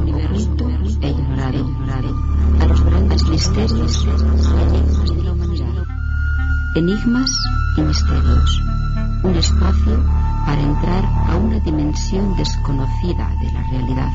oculto e ignorado, a los grandes misterios y enigmas de la humanidad. Enigmas y misterios, un espacio para entrar a una dimensión desconocida de la realidad.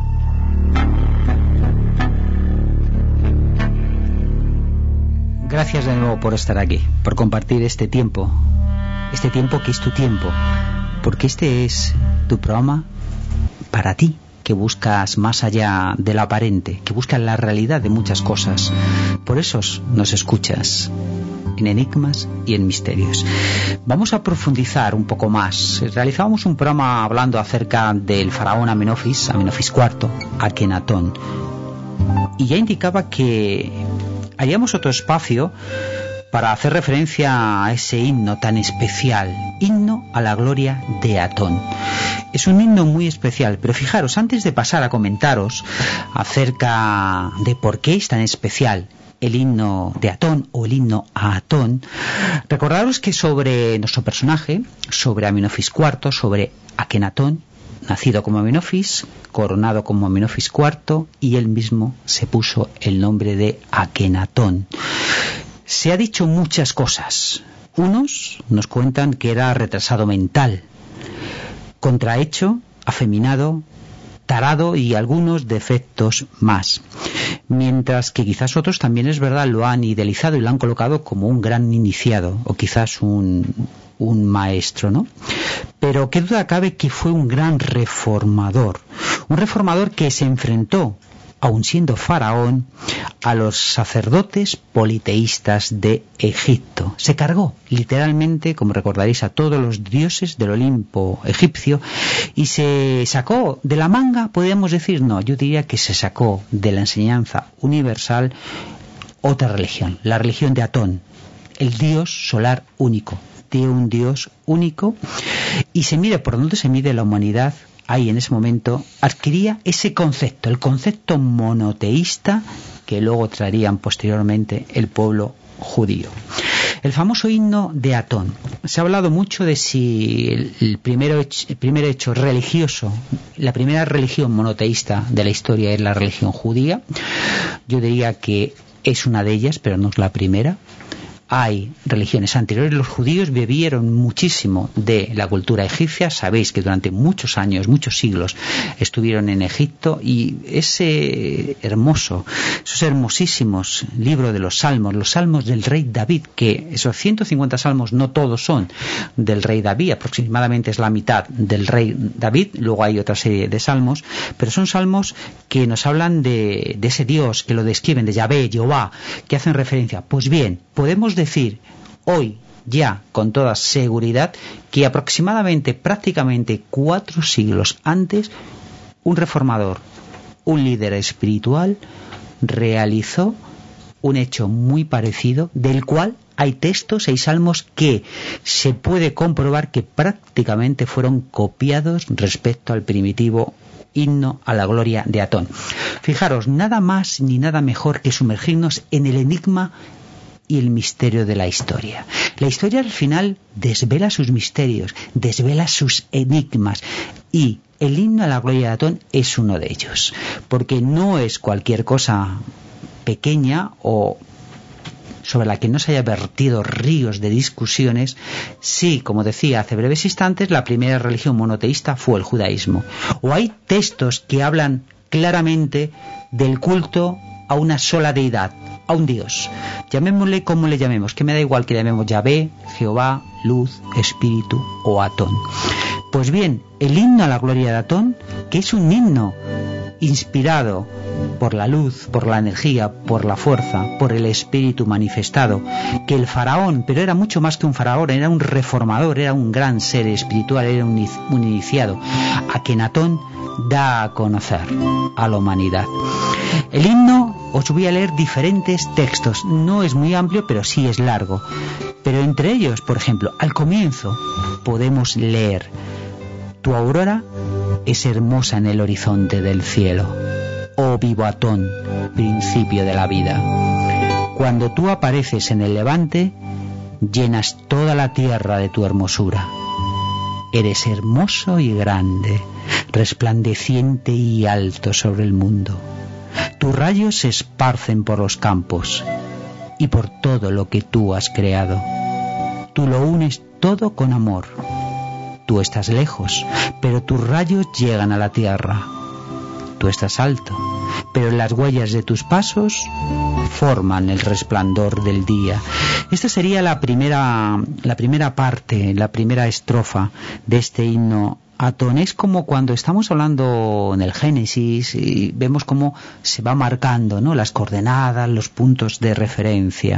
Gracias de nuevo por estar aquí, por compartir este tiempo que es tu tiempo, porque este es tu programa para ti, que buscas más allá de lo aparente, que buscas la realidad de muchas cosas. Por eso nos escuchas en Enigmas y en Misterios. Vamos a profundizar un poco más. Realizábamos un programa hablando acerca del faraón Amenofis IV, Akenatón, y ya indicaba que haríamos otro espacio para hacer referencia a ese himno tan especial, himno a la gloria de Atón. Es un himno muy especial, pero fijaros, antes de pasar a comentaros acerca de por qué es tan especial el himno de Atón o el himno a Atón, recordaros que sobre nuestro personaje, sobre Amenofis IV, sobre Akenatón, nacido como Amenofis, coronado como Amenofis IV, y él mismo se puso el nombre de Akenatón. Se ha dicho muchas cosas. Unos nos cuentan que era retrasado mental, contrahecho, afeminado, tarado y algunos defectos más. Mientras que quizás otros también, es verdad, lo han idealizado y lo han colocado como un gran iniciado o quizás un maestro, ¿no? Pero qué duda cabe que fue un gran reformador, un reformador que se enfrentó, aun siendo faraón, a los sacerdotes politeístas de Egipto. Se cargó literalmente, como recordaréis, a todos los dioses del Olimpo egipcio y se sacó de la manga, podríamos decir, no, yo diría que se sacó de la enseñanza universal otra religión, la religión de Atón, el dios solar único, de un dios único, y se mide por donde se mide la humanidad. Ahí en ese momento adquiría ese concepto, el concepto monoteísta que luego traerían posteriormente el pueblo judío. El famoso himno de Atón. Se ha hablado mucho de si el primer hecho religioso, la primera religión monoteísta de la historia es la religión judía. Yo diría que es una de ellas, pero no es la primera. Hay religiones anteriores. Los judíos bebieron muchísimo de la cultura egipcia. Sabéis que durante muchos años, muchos siglos, estuvieron en Egipto, y esos hermosísimos libros de los salmos del rey David, que esos 150 salmos no todos son del rey David, aproximadamente es la mitad del rey David, luego hay otra serie de salmos, pero son salmos que nos hablan de ese Dios, que lo describen, de Yahvé, Jehová, que hacen referencia. Pues bien, podemos decir hoy ya con toda seguridad que aproximadamente, prácticamente 4 siglos antes, un reformador, un líder espiritual, realizó un hecho muy parecido, del cual hay textos, hay salmos que se puede comprobar que prácticamente fueron copiados respecto al primitivo himno a la gloria de Atón. Fijaros, nada más ni nada mejor que sumergirnos en el enigma y el misterio de la historia. La historia al final desvela sus misterios, desvela sus enigmas, y el himno a la gloria de Atón es uno de ellos, porque no es cualquier cosa pequeña o sobre la que no se haya vertido ríos de discusiones. Sí, como decía hace breves instantes, la primera religión monoteísta fue el judaísmo. O hay textos que hablan claramente del culto a una sola deidad, a un dios. Llamémosle como le llamemos, que me da igual que llamemos Yahvé, Jehová, Luz, Espíritu o Atón. Pues bien, el himno a la gloria de Atón, que es un himno inspirado por la luz, por la energía, por la fuerza, por el espíritu manifestado, que el faraón, pero era mucho más que un faraón, era un reformador, era un gran ser espiritual, era un iniciado, Akenatón, da a conocer a la humanidad. El himno, os voy a leer diferentes textos, no es muy amplio, pero sí es largo, pero entre ellos, por ejemplo, al comienzo podemos leer: tu aurora es hermosa en el horizonte del cielo, oh vivo Atón, principio de la vida. Cuando tú apareces en el levante, llenas toda la tierra de tu hermosura. Eres hermoso y grande, resplandeciente y alto sobre el mundo. Tus rayos se esparcen por los campos y por todo lo que tú has creado. Tú lo unes todo con amor. Tú estás lejos, pero tus rayos llegan a la tierra. Tú estás alto, pero las huellas de tus pasos forman el resplandor del día. Esta sería la primera parte, la primera estrofa de este himno Atón. Es como cuando estamos hablando en el Génesis y vemos cómo se va marcando, ¿no?, las coordenadas, los puntos de referencia.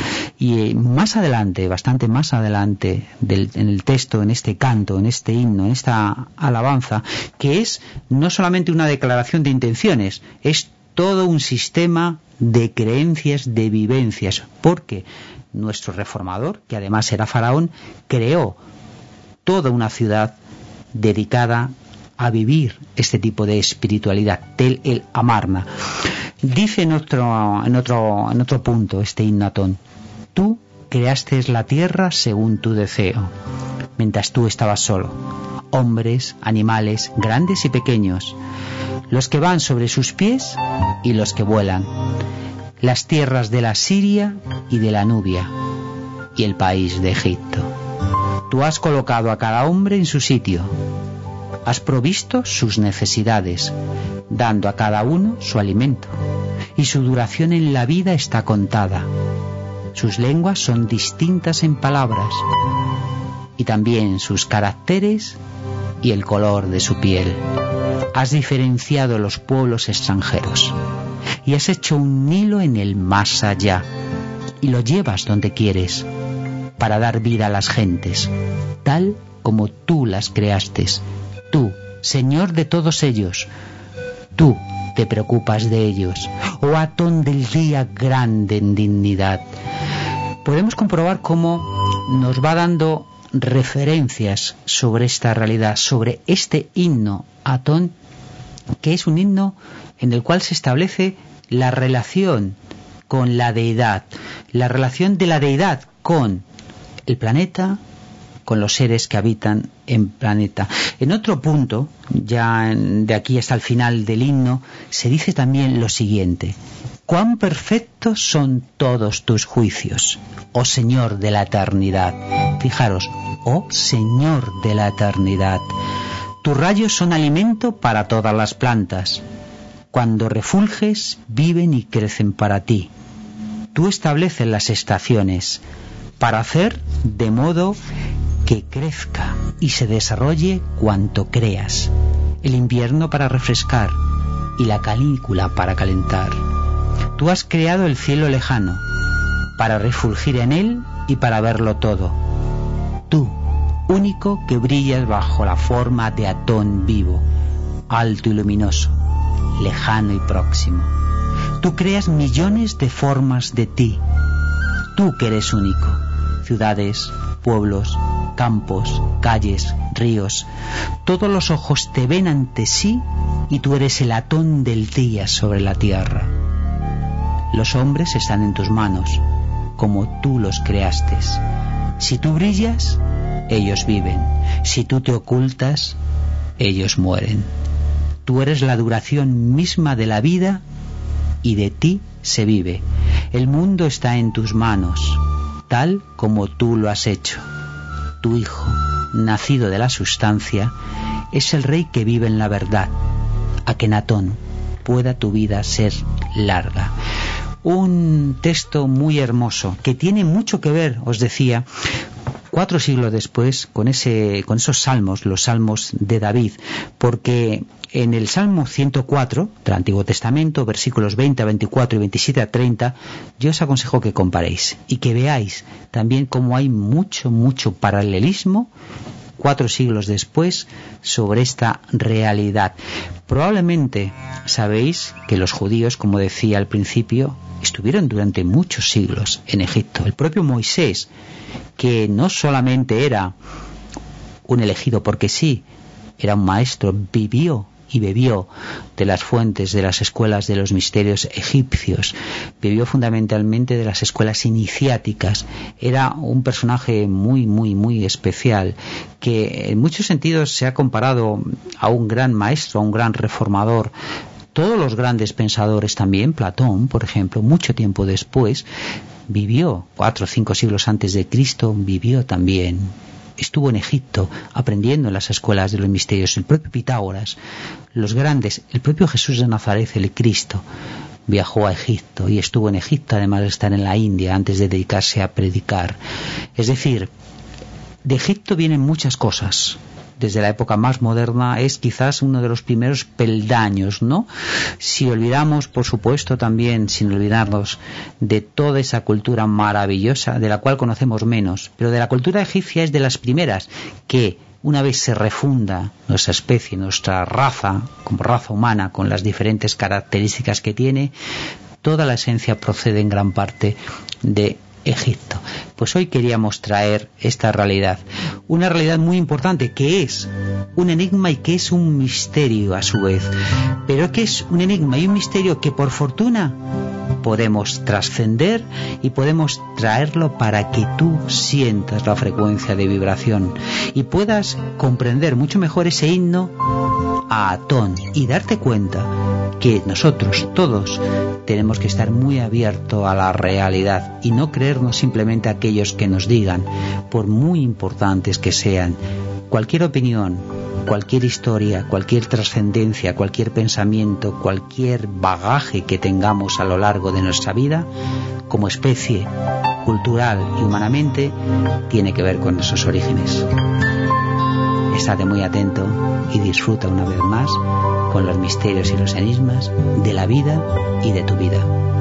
Y más adelante, bastante más adelante en el texto, en este canto, en este himno, en esta alabanza, que es no solamente una declaración de intenciones, es todo un sistema de creencias, de vivencias, porque nuestro reformador, que además era faraón, creó toda una ciudad dedicada a vivir este tipo de espiritualidad, Tel el Amarna. Dice en otro punto este himno Atón: tú creaste la tierra según tu deseo, mientras tú estabas solo. Hombres, animales, grandes y pequeños, los que van sobre sus pies y los que vuelan, las tierras de la Siria y de la Nubia, y el país de Egipto. Tú has colocado a cada hombre en su sitio, has provisto sus necesidades, dando a cada uno su alimento, y su duración en la vida está contada. Sus lenguas son distintas en palabras, y también sus caracteres y el color de su piel. Has diferenciado los pueblos extranjeros, y has hecho un Nilo en el más allá, y lo llevas donde quieres, para dar vida a las gentes, tal como tú las creaste. Tú, Señor de todos ellos, tú te preocupas de ellos, oh Atón del día grande en dignidad. Podemos comprobar cómo nos va dando referencias sobre esta realidad, sobre este himno Atón, que es un himno en el cual se establece la relación con la deidad, la relación de la deidad con el planeta, con los seres que habitan en planeta. En otro punto, ya de aquí hasta el final del himno, se dice también lo siguiente: cuán perfectos son todos tus juicios, oh Señor de la eternidad. Fijaros, oh Señor de la eternidad. Tus rayos son alimento para todas las plantas. Cuando refulges, viven y crecen para ti. Tú estableces las estaciones para hacer de modo que crezca y se desarrolle cuanto creas, el invierno para refrescar y la canícula para calentar. Tú has creado el cielo lejano para refulgir en él y para verlo todo. Tú, único que brillas bajo la forma de Atón vivo, alto y luminoso, lejano y próximo. Tú creas millones de formas de ti. Tú que eres único. Ciudades, pueblos, campos, calles, ríos. Todos los ojos te ven ante sí y tú eres el Atón del día sobre la tierra. Los hombres están en tus manos, como tú los creaste. Si tú brillas, ellos viven. Si tú te ocultas, ellos mueren. Tú eres la duración misma de la vida y de ti se vive. El mundo está en tus manos, tal como tú lo has hecho. Tu hijo, nacido de la sustancia, es el rey que vive en la verdad. Akenatón, pueda tu vida ser larga. Un texto muy hermoso que tiene mucho que ver, os decía, 4 siglos después con esos salmos, los salmos de David, porque en el Salmo 104 del Antiguo Testamento, versículos 20 a 24 y 27 a 30, yo os aconsejo que comparéis y que veáis también cómo hay mucho paralelismo 4 siglos después sobre esta realidad. Probablemente sabéis que los judíos, como decía al principio, estuvieron durante muchos siglos en Egipto. El propio Moisés, que no solamente era un elegido porque sí, era un maestro, vivió y bebió de las fuentes de las escuelas de los misterios egipcios, bebió fundamentalmente de las escuelas iniciáticas. Era un personaje muy especial, que en muchos sentidos se ha comparado a un gran maestro, a un gran reformador. Todos los grandes pensadores también, Platón, por ejemplo, mucho tiempo después, vivió, 4 o 5 siglos antes de Cristo, vivió también. Estuvo en Egipto aprendiendo en las escuelas de los misterios. El propio Pitágoras, los grandes, el propio Jesús de Nazaret, el Cristo, viajó a Egipto y estuvo en Egipto, además de estar en la India, antes de dedicarse a predicar. Es decir, de Egipto vienen muchas cosas. Desde la época más moderna es quizás uno de los primeros peldaños, ¿no? Si olvidamos, por supuesto, también, sin olvidarnos de toda esa cultura maravillosa, de la cual conocemos menos, pero de la cultura egipcia es de las primeras que, una vez se refunda nuestra especie, nuestra raza, como raza humana, con las diferentes características que tiene, toda la esencia procede en gran parte de Egipto. Pues hoy queríamos traer esta realidad, una realidad muy importante, que es un enigma y que es un misterio a su vez, pero que es un enigma y un misterio que por fortuna podemos trascender y podemos traerlo para que tú sientas la frecuencia de vibración y puedas comprender mucho mejor ese himno a Atón y darte cuenta que nosotros todos tenemos que estar muy abiertos a la realidad y no creernos simplemente aquellos que nos digan, por muy importantes que sean. Cualquier opinión, cualquier historia, cualquier trascendencia, cualquier pensamiento, cualquier bagaje que tengamos a lo largo de nuestra vida, como especie, cultural y humanamente, tiene que ver con nuestros orígenes. Estate muy atento y disfruta una vez más con los misterios y los enigmas de la vida y de tu vida.